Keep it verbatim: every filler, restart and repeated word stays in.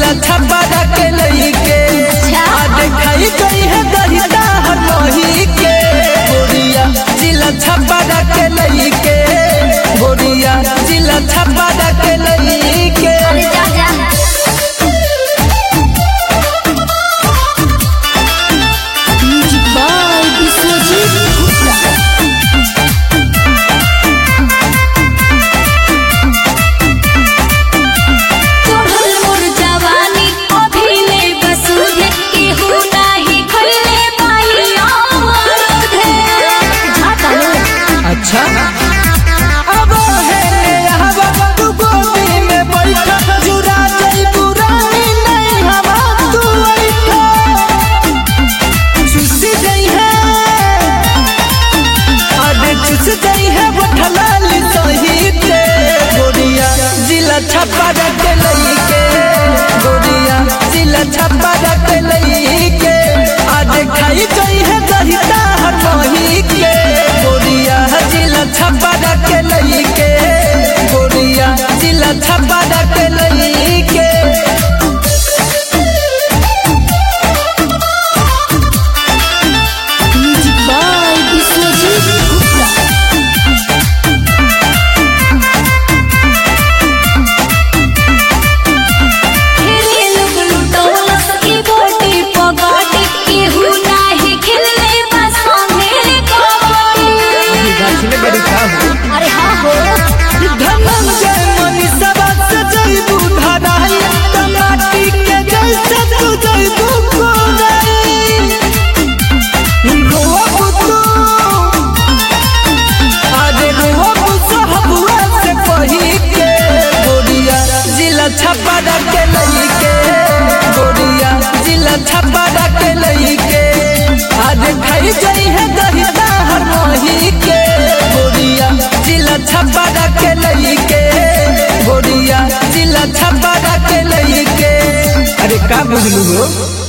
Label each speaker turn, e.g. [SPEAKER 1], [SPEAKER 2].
[SPEAKER 1] जिला छपरा के लइके आज खाई गई है दहिया हर मोही के गोरिया जिला छपरा के लइके गोरिया जिला छपरा के लइके अच्छा अब है हवा तू गोदी में बैठा जुरा जाई बुराई नहीं हवा तू बैठा चुस जाई है अरे चुस जाई है बठलाल सही ते गोरिया जिला छपरा के लइके गोरिया जिला छपरा के लइके आज खाई जाई है दहिया हर मोही के गोरिया जिला छपरा के लइके गोरिया जिला छपरा के लइके
[SPEAKER 2] अरे हाँ हो
[SPEAKER 1] धनंजय मनीषा से जइबू धराई टमाटी के जैसे तू जइबू कोराई रोबू तू अरे रोबू सहबुआ से कही के गोरिया जिला छपरा के लइके गोरिया जिला छपरा के लइके आज खाई जाई है दहिया हर मोही के गोरिया जिला छपरा के लइके गोरिया जिला छपरा के लइके अरे का बुझलू हो।